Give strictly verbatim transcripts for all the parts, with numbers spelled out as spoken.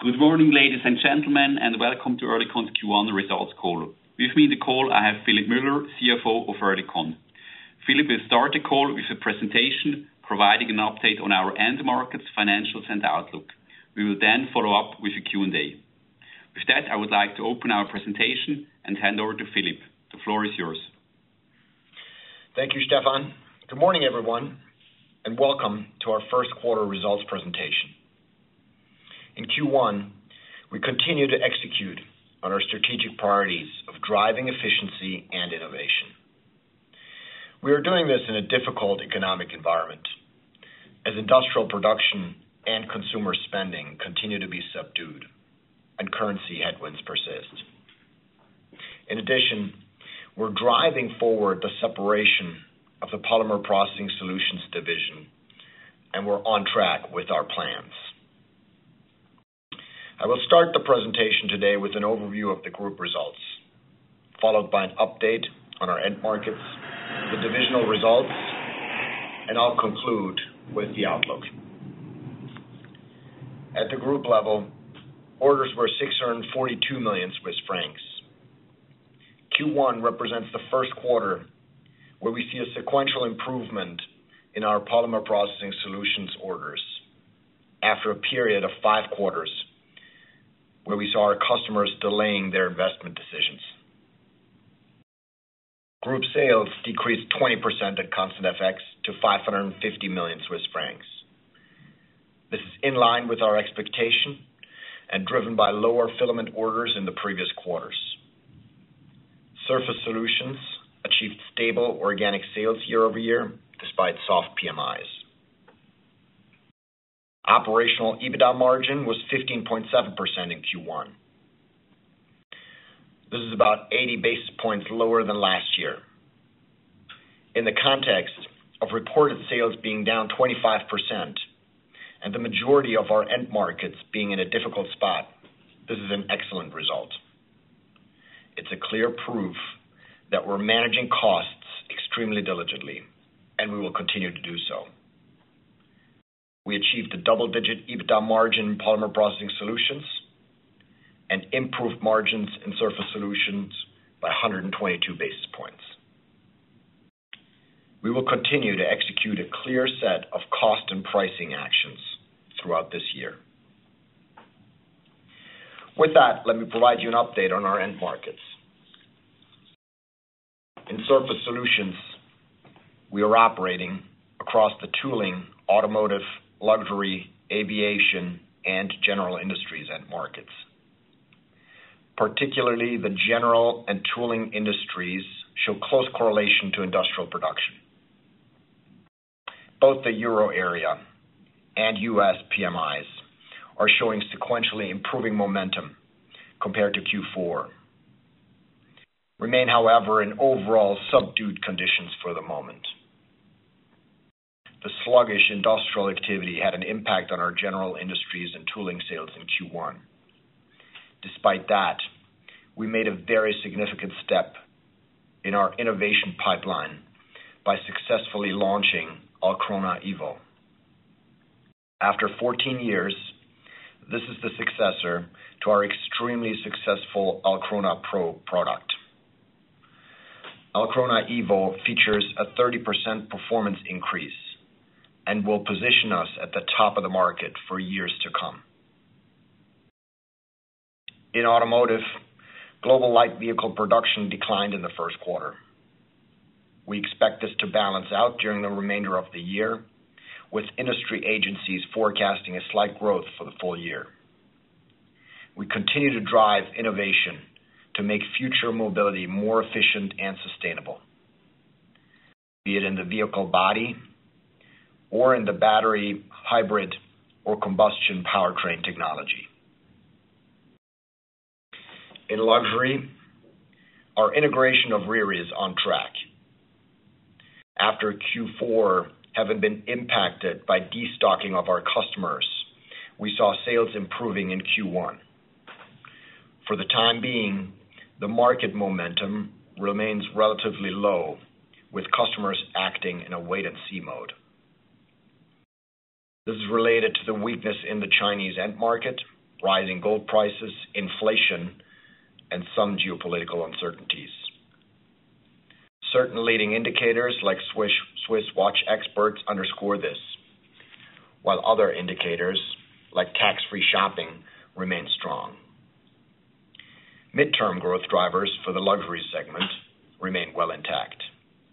Good morning, ladies and gentlemen, and welcome to Oerlikon's Q one results call. With me in the call, I have Philipp Müller, C F O of Oerlikon. Philipp will start the call with a presentation providing an update on our end markets, financials, and outlook. We will then follow up with a Q and A. With that, I would like to open our presentation and hand over to Philipp. The floor is yours. Thank you, Stefan. Good morning, everyone, and welcome to our first quarter results presentation. In Q one, we continue to execute on our strategic priorities of driving efficiency and innovation. We are doing this in a difficult economic environment, as industrial production and consumer spending continue to be subdued and currency headwinds persist. In addition, we're driving forward the separation of the Polymer Processing Solutions division, and we're on track with our plans. I will start the presentation today with an overview of the group results, followed by an update on our end markets, the divisional results, and I'll conclude with the outlook. At the group level, orders were six hundred forty-two million Swiss francs. Q one represents the first quarter where we see a sequential improvement in our Polymer Processing Solutions orders after a period of five quarters where we saw our customers delaying their investment decisions. Group sales decreased twenty percent at constant F X to five hundred fifty million Swiss francs. This is in line with our expectation and driven by lower filament orders in the previous quarters. Surface Solutions achieved stable organic sales year over year despite soft P M Is. Operational EBITDA margin was fifteen point seven percent in Q one. This is about eighty basis points lower than last year. In the context of reported sales being down twenty-five percent and the majority of our end markets being in a difficult spot, this is an excellent result. It's a clear proof that we're managing costs extremely diligently, and we will continue to do so. We achieved a double-digit EBITDA margin in Polymer Processing Solutions and improved margins in Surface Solutions by one hundred twenty-two basis points. We will continue to execute a clear set of cost and pricing actions throughout this year. With that, let me provide you an update on our end markets. In Surface Solutions, we are operating across the tooling, automotive, luxury, aviation, and general industries end markets. Particularly, the general and tooling industries show close correlation to industrial production. Both the Euro area and U S P M Is are showing sequentially improving momentum compared to Q four. Remain, however, in overall subdued conditions for the moment. The sluggish industrial activity had an impact on our general industries and tooling sales in Q one. Despite that, we made a very significant step in our innovation pipeline by successfully launching Alcrona Evo. After fourteen years, this is the successor to our extremely successful Alcrona Pro product. Alcrona Evo features a thirty percent performance increase and will position us at the top of the market for years to come. In automotive, global light vehicle production declined in the first quarter. We expect this to balance out during the remainder of the year, with industry agencies forecasting a slight growth for the full year. We continue to drive innovation to make future mobility more efficient and sustainable, be it in the vehicle body, or in the battery, hybrid, or combustion powertrain technology. In luxury, our integration of Riri is on track. After Q four having been impacted by destocking of our customers, we saw sales improving in Q one. For the time being, the market momentum remains relatively low, with customers acting in a wait-and-see mode. This is related to the weakness in the Chinese end market rising gold prices, inflation, and some geopolitical uncertainties. Certain leading indicators like Swiss, Swiss watch experts underscore this, while other indicators like tax-free shopping remain strong. Midterm growth drivers for the luxury segment remain well intact.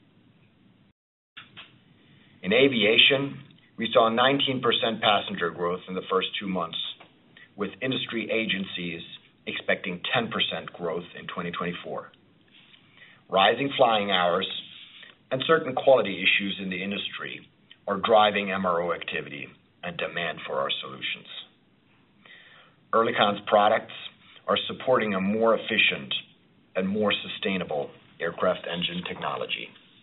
In aviation, we saw nineteen percent passenger growth in the first two months, with industry agencies expecting ten percent growth in twenty twenty-four. Rising flying hours and certain quality issues in the industry are driving M R O activity and demand for our solutions. Oerlikon's products are supporting a more efficient and more sustainable aircraft engine technology.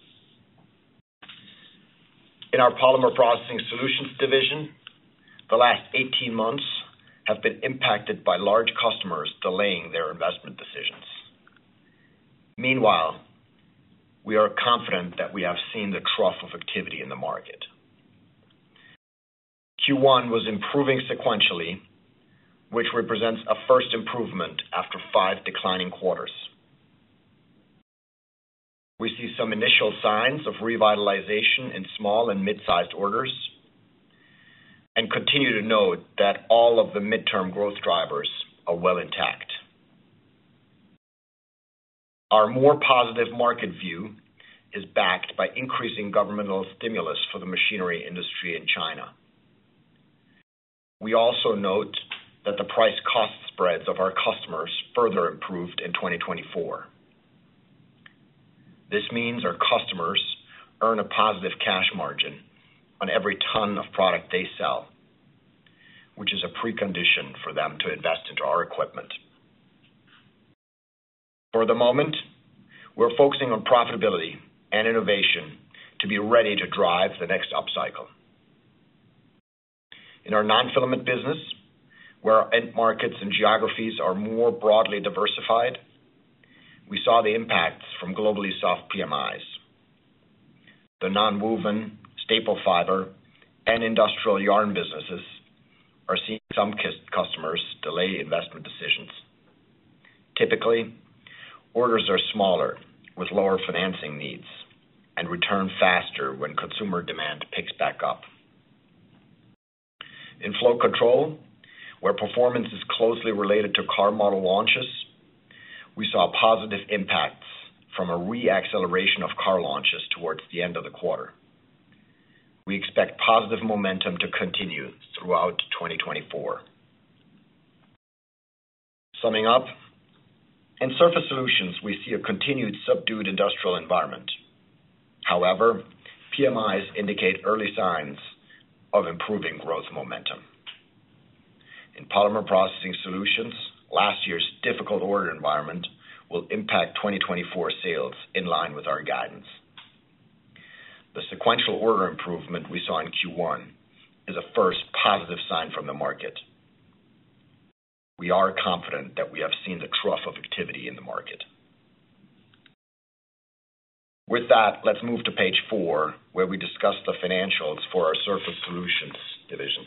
In our Polymer Processing Solutions division, the last eighteen months have been impacted by large customers delaying their investment decisions. Meanwhile, we are confident that we have seen the trough of activity in the market. Q one was improving sequentially, which represents a first improvement after five declining quarters. We see some initial signs of revitalization in small and mid-sized orders, and continue to note that all of the midterm growth drivers are well intact. Our more positive market view is backed by increasing governmental stimulus for the machinery industry in China. We also note that the price-cost spreads of our customers further improved in twenty twenty-four. This means our customers earn a positive cash margin on every ton of product they sell, which is a precondition for them to invest into our equipment. For the moment, we're focusing on profitability and innovation to be ready to drive the next upcycle. In our non-filament business, where our end markets and geographies are more broadly diversified, we saw the impacts from globally soft P M Is. The non-woven, staple fiber, and industrial yarn businesses are seeing some customers delay investment decisions. Typically, orders are smaller with lower financing needs and return faster when consumer demand picks back up. In flow control, where performance is closely related to car model launches, we saw positive impacts from a re-acceleration of car launches towards the end of the quarter. We expect positive momentum to continue throughout twenty twenty-four. Summing up, in Surface Solutions, we see a continued subdued industrial environment. However, P M Is indicate early signs of improving growth momentum. In Polymer Processing Solutions, last year's difficult order environment will impact twenty twenty-four sales in line with our guidance. The sequential order improvement we saw in Q one is a first positive sign from the market. We are confident that we have seen the trough of activity in the market. With that, let's move to page four, where we discuss the financials for our Surface Solutions division.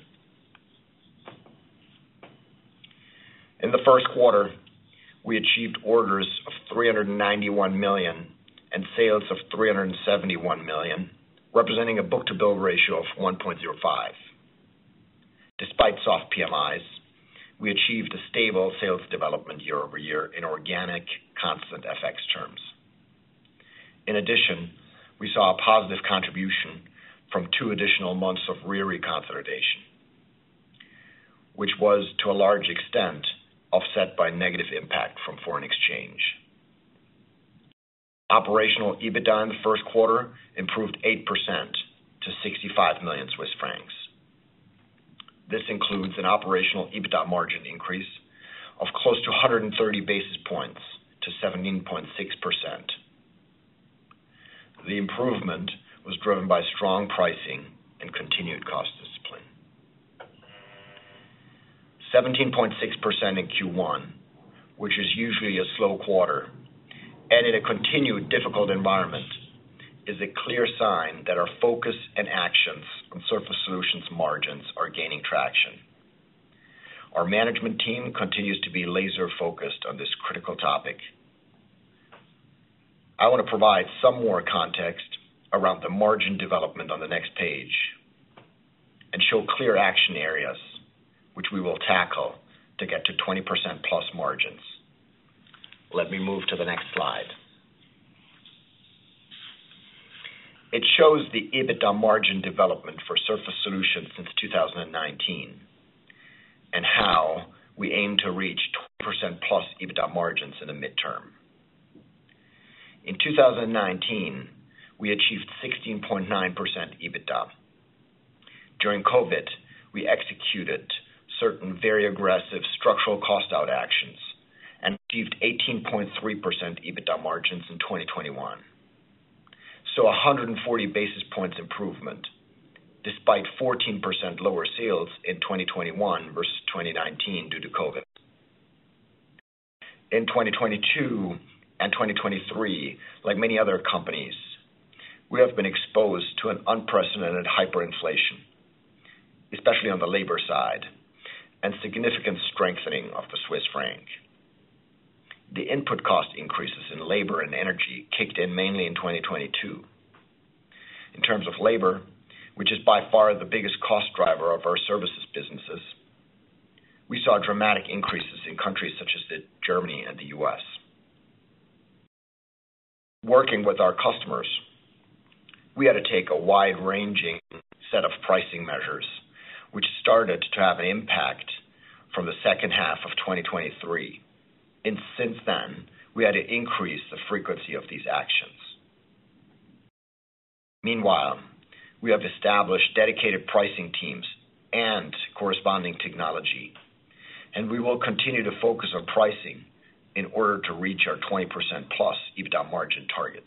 In the first quarter, we achieved orders of three hundred ninety-one million dollars and sales of three hundred seventy-one million dollars, representing a book-to-bill ratio of one point oh five. Despite soft P M Is, we achieved a stable sales development year over year in organic, constant F X terms. In addition, we saw a positive contribution from two additional months of Riri consolidation, which was, to a large extent, offset by negative impact from foreign exchange. Operational EBITDA in the first quarter improved eight percent to sixty-five million Swiss francs. This includes an operational EBITDA margin increase of close to one hundred thirty basis points to seventeen point six percent. The improvement was driven by strong pricing and continued cost discipline. seventeen point six percent in Q one, which is usually a slow quarter, and in a continued difficult environment, is a clear sign that our focus and actions on Surface Solutions margins are gaining traction. Our management team continues to be laser-focused on this critical topic. I want to provide some more context around the margin development on the next page and show clear action areas which we will tackle to get to twenty percent plus margins. Let me move to the next slide. It shows the EBITDA margin development for Surface Solutions since two thousand nineteen and how we aim to reach twenty percent plus EBITDA margins in the midterm. In two thousand nineteen, we achieved sixteen point nine percent EBITDA. During COVID, we executed certain very aggressive structural cost-out actions and achieved eighteen point three percent EBITDA margins in twenty twenty-one. So one hundred forty basis points improvement, despite fourteen percent lower sales in twenty twenty-one versus twenty nineteen due to COVID. In twenty twenty-two and twenty twenty-three, like many other companies, we have been exposed to an unprecedented hyperinflation, especially on the labor side, and significant strengthening of the Swiss franc. The input cost increases in labor and energy kicked in mainly in twenty twenty-two. In terms of labor, which is by far the biggest cost driver of our services businesses, we saw dramatic increases in countries such as the Germany and the U S. Working with our customers, we had to take a wide-ranging set of pricing measures, which started to have an impact from the second half of twenty twenty-three. And since then, we had to increase the frequency of these actions. Meanwhile, we have established dedicated pricing teams and corresponding technology, and we will continue to focus on pricing in order to reach our twenty percent plus EBITDA margin targets.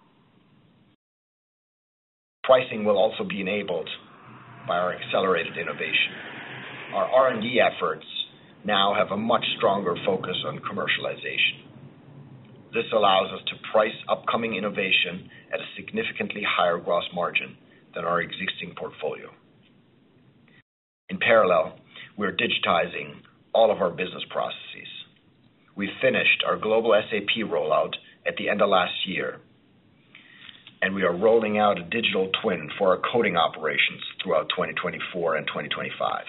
Pricing will also be enabled by our accelerated innovation. Our R and D efforts now have a much stronger focus on commercialization. This allows us to price upcoming innovation at a significantly higher gross margin than our existing portfolio. In parallel, we're digitizing all of our business processes. We finished our global S A P rollout at the end of last year, and we are rolling out a digital twin for our coating operations throughout twenty twenty-four and twenty twenty-five.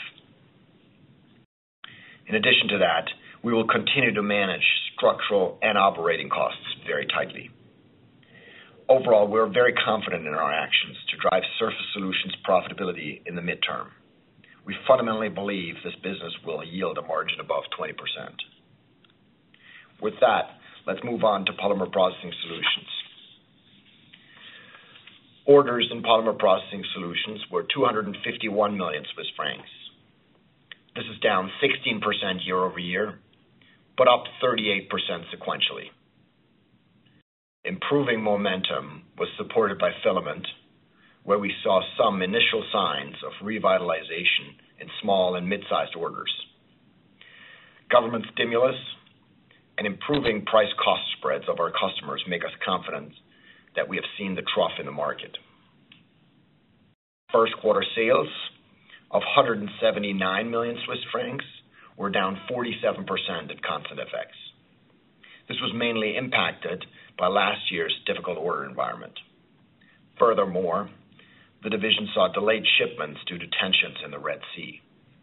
In addition to that, we will continue to manage structural and operating costs very tightly. Overall, we're very confident in our actions to drive Surface Solutions profitability in the midterm. We fundamentally believe this business will yield a margin above twenty percent. With that, let's move on to Polymer Processing Solutions. Orders in Polymer Processing Solutions were two hundred fifty-one million Swiss francs. This is down sixteen percent year over year, but up thirty-eight percent sequentially. Improving momentum was supported by filament, where we saw some initial signs of revitalization in small and mid-sized orders. Government stimulus and improving price-cost spreads of our customers make us confident that we have seen the trough in the market. First quarter sales of one hundred seventy-nine million Swiss francs were down forty-seven percent at constant F X. This was mainly impacted by last year's difficult order environment. Furthermore, the division saw delayed shipments due to tensions in the Red Sea.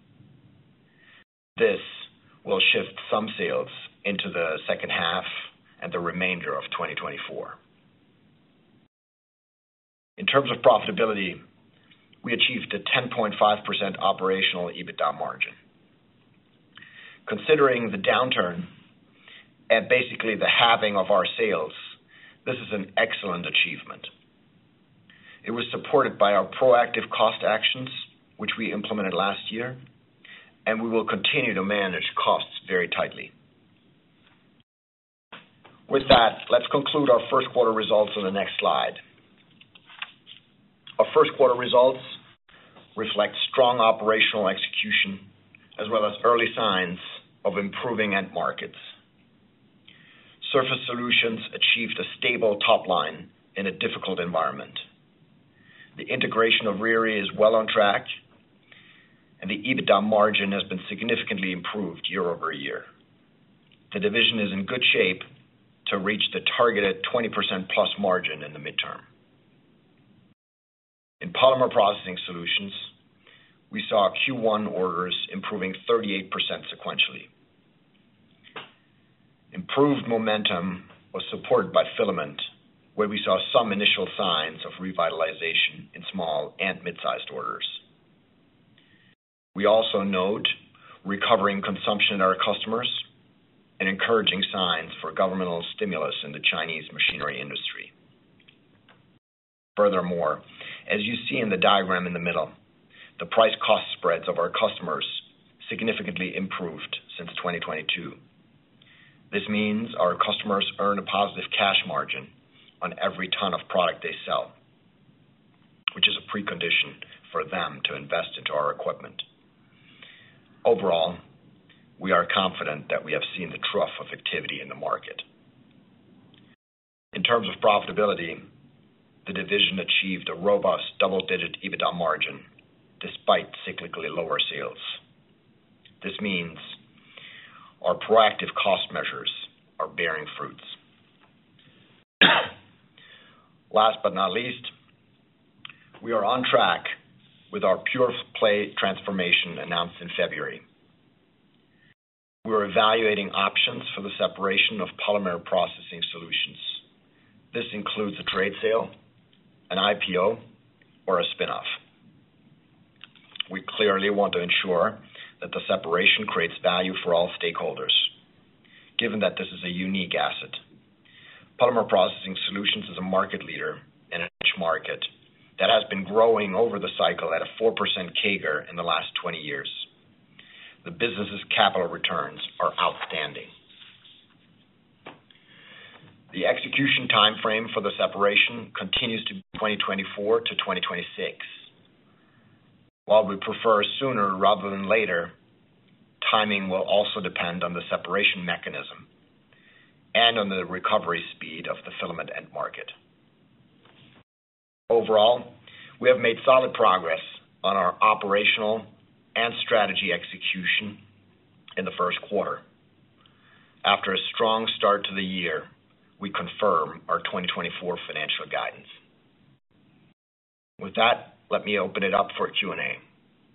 This will shift some sales into the second half and the remainder of twenty twenty-four. In terms of profitability, we achieved a ten point five percent operational EBITDA margin. Considering the downturn and basically the halving of our sales, this is an excellent achievement. It was supported by our proactive cost actions, which we implemented last year, and we will continue to manage costs very tightly. With that, let's conclude our first quarter results on the next slide. Our first quarter results reflect strong operational execution as well as early signs of improving end markets. Surface Solutions achieved a stable top line in a difficult environment. The integration of Riri is well on track, and the EBITDA margin has been significantly improved year-over-year. The division is in good shape to reach the targeted twenty percent plus margin in the midterm. In Polymer Processing Solutions, we saw Q one orders improving thirty-eight percent sequentially. Improved momentum was supported by filament, where we saw some initial signs of revitalization in small and mid-sized orders. We also note recovering consumption at our customers and encouraging signs for governmental stimulus in the Chinese machinery industry. Furthermore, as you see in the diagram in the middle, the price-cost spreads of our customers significantly improved since twenty twenty-two. This means our customers earn a positive cash margin on every ton of product they sell, which is a precondition for them to invest into our equipment. Overall, we are confident that we have seen the trough of activity in the market. In terms of profitability, the division achieved a robust double-digit EBITDA margin despite cyclically lower sales. This means our proactive cost measures are bearing fruits. Last but not least, we are on track with our pure play transformation announced in February. We're evaluating options for the separation of Polymer Processing Solutions. This includes a trade sale, an I P O, or a spin-off. We clearly want to ensure that the separation creates value for all stakeholders, given that this is a unique asset. Polymer Processing Solutions is a market leader in a niche market that has been growing over the cycle at a four percent C A G R in the last twenty years. The business's capital returns are outstanding. The execution time frame for the separation continues to be twenty twenty-four to twenty twenty-six. While we prefer sooner rather than later, timing will also depend on the separation mechanism and on the recovery speed of the filament end market. Overall, we have made solid progress on our operational and strategy execution in the first quarter. After a strong start to the year, we confirm our twenty twenty-four financial guidance. With that, let me open it up for Q and A.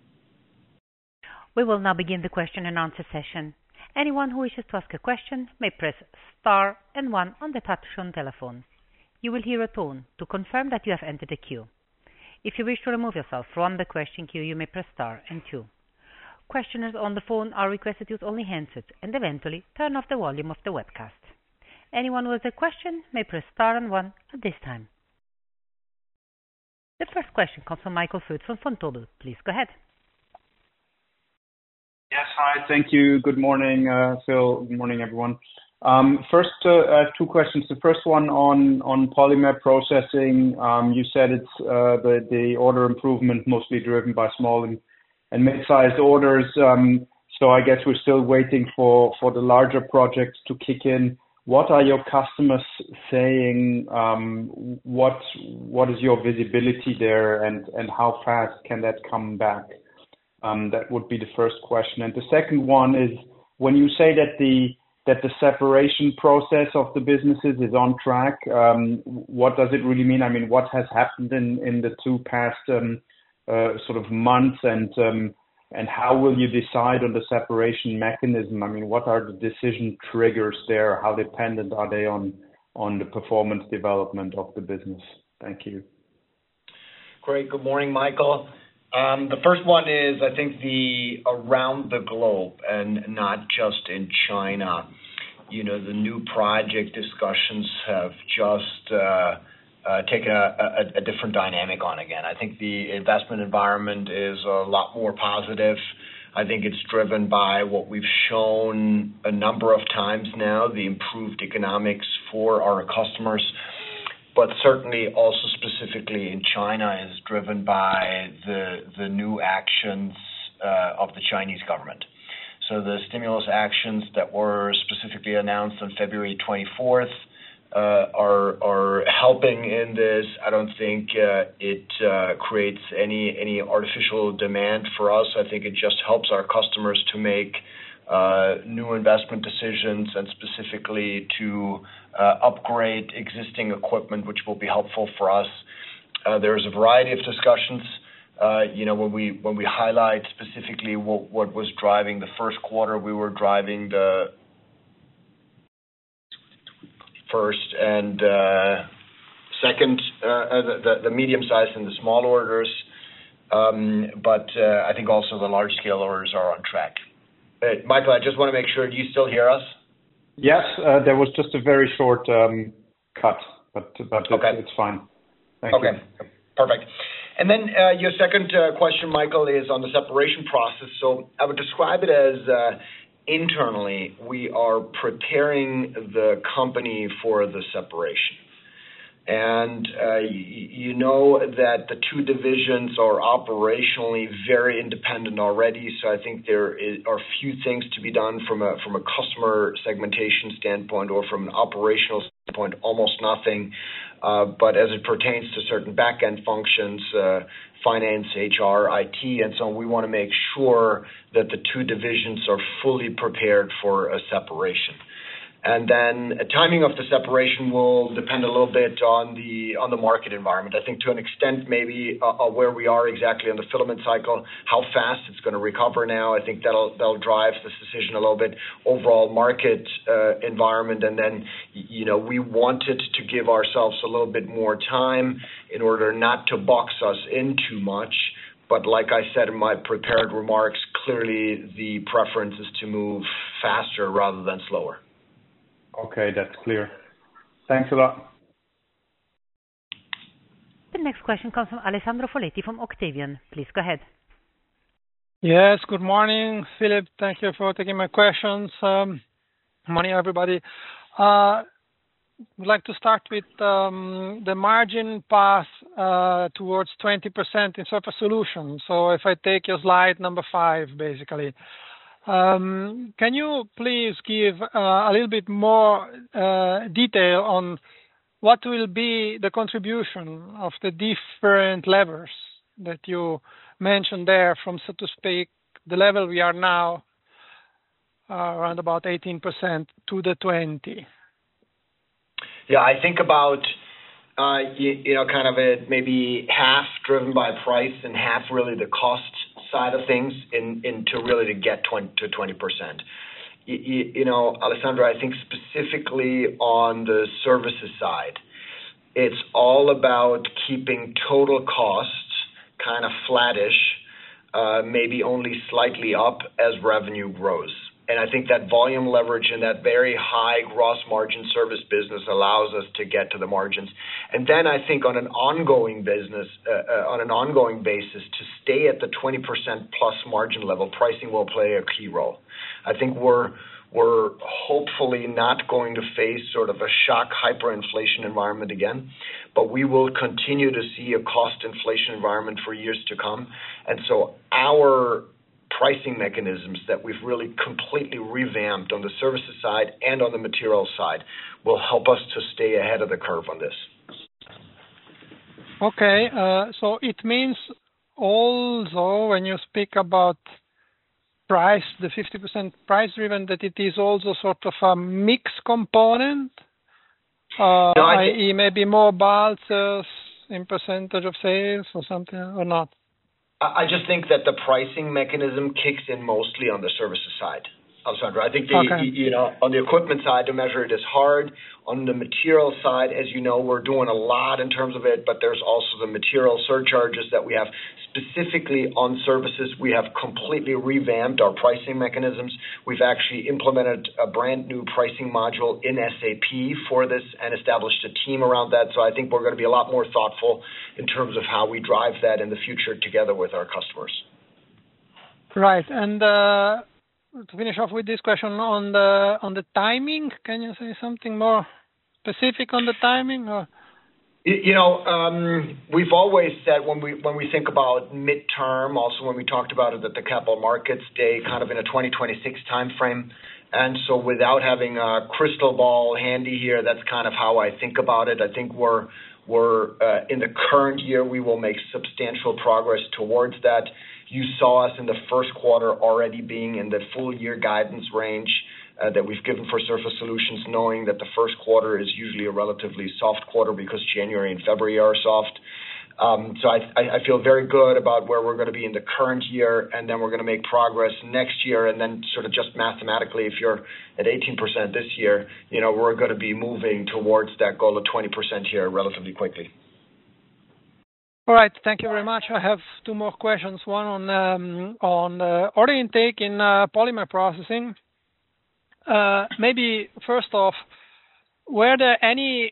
We will now begin the question and answer session. Anyone who wishes to ask a question may press star and one on the touch-tone telephone. You will hear a tone to confirm that you have entered the queue. If you wish to remove yourself from the question queue, you may press star and two. Questioners on the phone are requested to use only handsets and eventually turn off the volume of the webcast. Anyone with a question may press star and one at this time. The first question comes from Michael Foeth from Vontobel. Please go ahead. Yes, hi. Thank you. Good morning, uh, Phil. Good morning, everyone. Um, first, uh, I have two questions. The first one on, on polymer processing. Um, you said it's uh, the, the order improvement mostly driven by small and, and mid-sized orders. Um, so I guess we're still waiting for, for the larger projects to kick in. What are your customers saying? Um, what what is your visibility there, and, and how fast can that come back? Um, that would be the first question. And the second one is, when you say that the that the separation process of the businesses is on track, um, what does it really mean? I mean, what has happened in, in the two past um, uh, sort of months, and um, and how will you decide on the separation mechanism? I mean, what are the decision triggers there? How dependent are they on on the performance development of the business? Thank you. Great. Good morning, Michael. Um, the first one is, I think, the around the globe and not just in China. You know, the new project discussions have just uh, uh, taken a, a, a different dynamic on again. I think the investment environment is a lot more positive. I think it's driven by what we've shown a number of times now, the improved economics for our customers. But certainly also specifically in China is driven by the the new actions uh, of the Chinese government. So the stimulus actions that were specifically announced on February twenty-fourth uh, are are helping in this. I don't think uh, it uh, creates any any artificial demand for us. I think it just helps our customers to make uh, new investment decisions and specifically to uh, upgrade existing equipment, which will be helpful for us. Uh, there's a variety of discussions. Uh, you know, when we when we highlight specifically what, what was driving the first quarter, we were driving the first and uh, second, uh, the, the medium-sized and the small orders, um, but uh, I think also the large-scale orders are on track. Uh, Michael, I just want to make sure, do you still hear us? Yes, uh, there was just a very short um, cut, but, but it's, okay. it's fine. Thank okay, you. Perfect. And then uh, your second uh, question, Michael, is on the separation process. So I would describe it as uh, internally, we are preparing the company for the separation. And uh, you, you know that the two divisions are operationally very independent already, so I think there is, are few things to be done from a from a customer segmentation standpoint or from an operational standpoint, almost nothing. Uh, but as it pertains to certain back-end functions, uh, finance, H R, I T, and so on, we want to make sure that the two divisions are fully prepared for a separation. And then timing of the separation will depend a little bit on the on the market environment. I think to an extent maybe uh, where we are exactly on the filament cycle, how fast it's going to recover now. I think that'll that'll drive this decision a little bit. Overall market uh, environment, and then you know we wanted to give ourselves a little bit more time in order not to box us in too much. But like I said in my prepared remarks, clearly the preference is to move faster rather than slower. Okay, that's clear. Thanks a lot. The next question comes from Alessandro Foletti from Octavian. Please go ahead. Yes, good morning, Philip. Thank you for taking my questions. Um, morning, everybody. Uh, I'd like to start with um, the margin path uh, towards twenty percent in Surface Solutions. So if I take your slide number five, basically, Um, can you please give uh, a little bit more uh, detail on what will be the contribution of the different levers that you mentioned there from, so to speak, the level we are now, uh, around about eighteen percent to the twenty? Yeah, I think about, uh, you, you know, kind of a maybe half driven by price and half really the cost side of things in, in to really to get twenty to twenty percent. You, you, you know, Alessandro, I think specifically on the services side, it's all about keeping total costs kind of flattish, uh, maybe only slightly up as revenue grows. And I think that volume leverage and that very high gross margin service business allows us to get to the margins. And then I think on an ongoing business, uh, uh, on an ongoing basis, to stay at the twenty percent plus margin level, pricing will play a key role. I think we're we're hopefully not going to face sort of a shock hyperinflation environment again, but we will continue to see a cost inflation environment for years to come. And so our pricing mechanisms that we've really completely revamped on the services side and on the materials side will help us to stay ahead of the curve on this. Okay, uh, so it means also when you speak about price, the fifty percent price driven, that it is also sort of a mix component, uh, no, that is maybe more balsers in percentage of sales or something, or not? I just think that the pricing mechanism kicks in mostly on the services side, Alessandro. I think the, okay. you know, on the equipment side to measure it is hard. On the material side, as you know, we're doing a lot in terms of it, but there's also the material surcharges that we have. Specifically on services, we have completely revamped our pricing mechanisms. We've actually implemented a brand new pricing module in S A P for this and established a team around that. So I think we're going to be a lot more thoughtful in terms of how we drive that in the future together with our customers. Right. And uh, to finish off with this question on the on the timing, can you say something more specific on the timing? Or? You know, um, we've always said when we when we think about midterm, also when we talked about it at the Capital Markets Day, kind of in a twenty twenty-six timeframe, And so without having a crystal ball handy here, that's kind of how I think about it. I think we're, we're uh, in the current year, we will make substantial progress towards that. You saw us in the first quarter already being in the full year guidance range uh, that we've given for Surface Solutions, knowing that the first quarter is usually a relatively soft quarter because January and February are soft. Um, so I, I feel very good about where we're going to be in the current year, and then we're going to make progress next year, and then sort of just mathematically, if you're at eighteen percent this year, you know, we're going to be moving towards that goal of twenty percent here relatively quickly. All right, thank you very much. I have two more questions. One on um, on uh, order intake in uh, polymer processing. Uh, maybe first off, were there any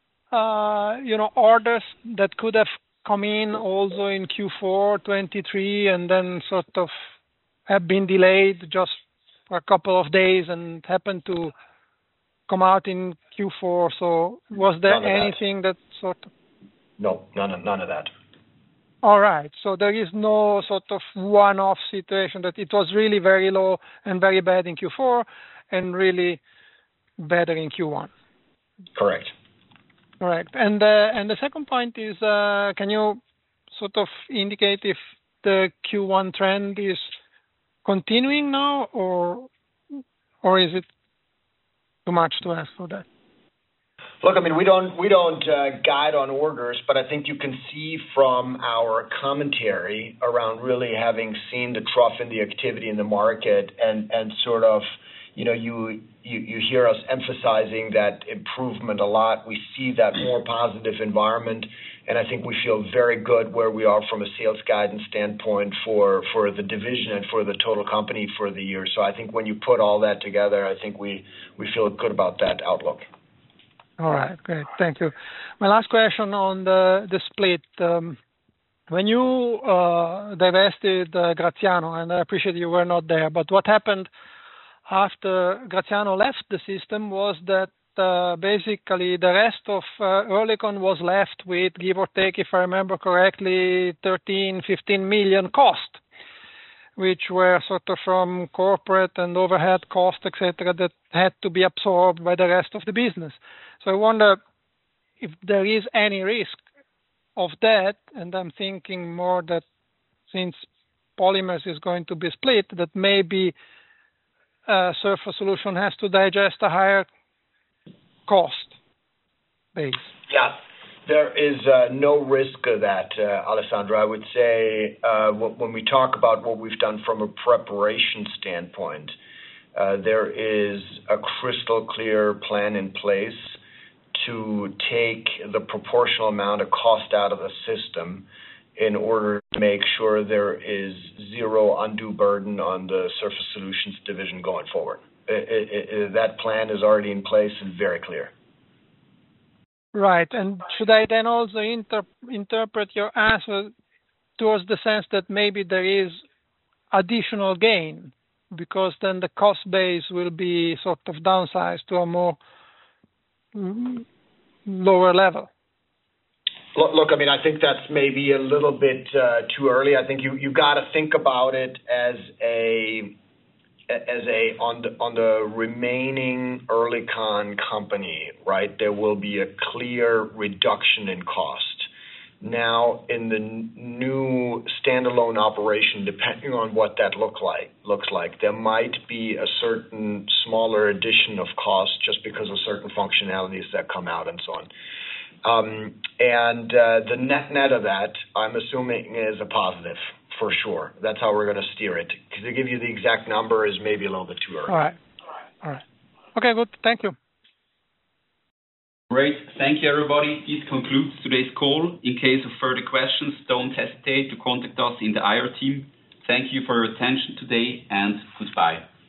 uh, you know orders that could have come in also in Q four twenty-three and then sort of have been delayed just for a couple of days and happened to come out in Q four? So was there anything that. that sort of... No, none of, none of that. All right. So there is no sort of one-off situation that it was really very low and very bad in Q four and really better in Q one. Correct. All right. And uh, and the second point is, uh, can you sort of indicate if the Q one trend is continuing now, or or is it too much to ask for that? Look, I mean, we don't we don't uh, guide on orders, but I think you can see from our commentary around really having seen the trough in the activity in the market, and and sort of, you know, you you, you hear us emphasizing that improvement a lot. We see that more positive environment, and I think we feel very good where we are from a sales guidance standpoint for for the division and for the total company for the year. So I think when you put all that together, I think we we feel good about that outlook. All right, great. Thank you. My last question on the, the split. Um, when you uh, divested uh, Graziano, and I appreciate you were not there, but what happened after Graziano left the system was that uh, basically the rest of uh, Oerlikon was left with, give or take, if I remember correctly, thirteen, fifteen million cost, which were sort of from corporate and overhead costs, et cetera, that had to be absorbed by the rest of the business. So I wonder if there is any risk of that, and I'm thinking more that since polymers is going to be split, that maybe uh, Surface Solution has to digest a higher cost base. Yeah. There is uh, no risk of that, uh, Alessandro. I would say uh, when we talk about what we've done from a preparation standpoint, uh, there is a crystal clear plan in place to take the proportional amount of cost out of the system in order to make sure there is zero undue burden on the Surface Solutions division going forward. It, it, it, that plan is already in place and very clear. Right. And should I then also inter- interpret your answer towards the sense that maybe there is additional gain, because then the cost base will be sort of downsized to a more mm, lower level? Look, look, I mean, I think that's maybe a little bit uh, too early. I think you you got to think about it as a as a on the on the remaining Oerlikon company, right? There will be a clear reduction in cost. Now, in the n- new standalone operation, depending on what that look like looks like, there might be a certain smaller addition of cost just because of certain functionalities that come out and so on. Um, and uh, the net net of that, I'm assuming, is a positive for sure. That's how we're going to steer it. To give you the exact number is maybe a little bit too early. All right. All right. Okay, good. Thank you. Great. Thank you, everybody. This concludes today's call. In case of further questions, don't hesitate to contact us in the I R team. Thank you for your attention today, and goodbye.